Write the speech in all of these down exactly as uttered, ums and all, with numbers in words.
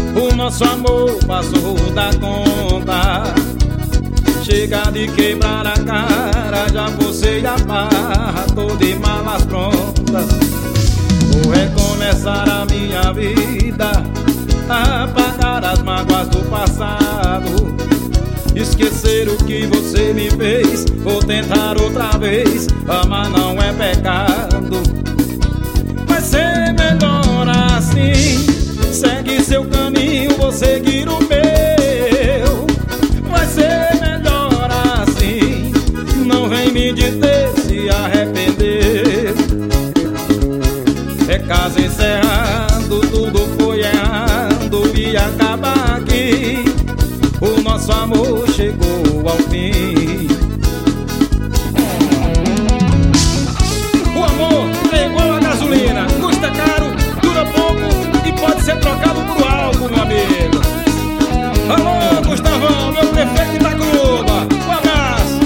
O nosso amor passou da conta. Chega de quebrar a cara, já você a barra, tô de malas prontas. Vou recomeçar a minha vida, apagar as mágoas do passado, esquecer o que você me fez. Vou tentar outra vez, amar não é pecado. Vai ser melhor assim, segue seu caminho, vou seguir o meu. Vai ser melhor assim, não vem me dizer se arrepender. É caso encerrado, tudo foi errado e acaba aqui. O nosso amor chegou ao fim. O amor é igual a gasolina, custa caro, dura pouco e pode ser trocado por álcool, meu amigo. Alô, Gustavão, meu prefeito de Itacuruba, um abraço.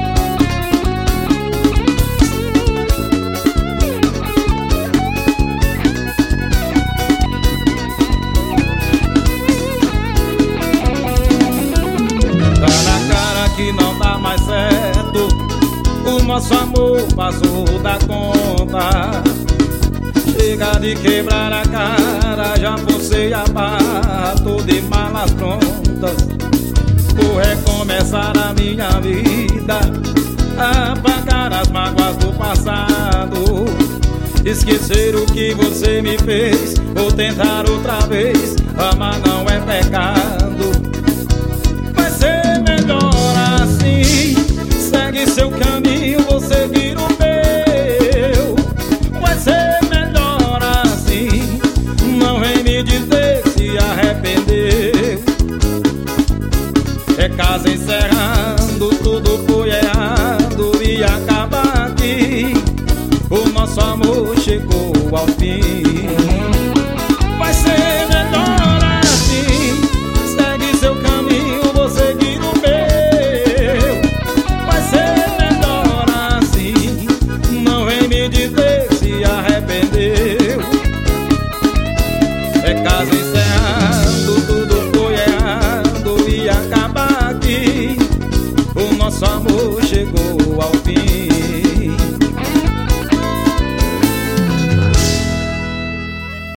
Tá na cara que não dá mais certo, o nosso amor passou da conta. Chega de quebrar a cara, já forcei a barra, tô de malas prontas. Vou recomeçar a minha vida, apagar as mágoas do passado, esquecer o que você me fez. Vou tentar outra vez, amar não é pecado. Vai ser melhor assim, segue seu caminho, vou seguir o meu. Vai ser melhor assim, não vem me dizer se arrependeu. É caso encerrando, tudo foi errado e acaba aqui. O nosso amor chegou ao fim. Vai ser melhor assim, segue seu caminho, vou seguir o meu. Vai ser melhor assim, não vem me dizer se arrependeu. É caso encerrado.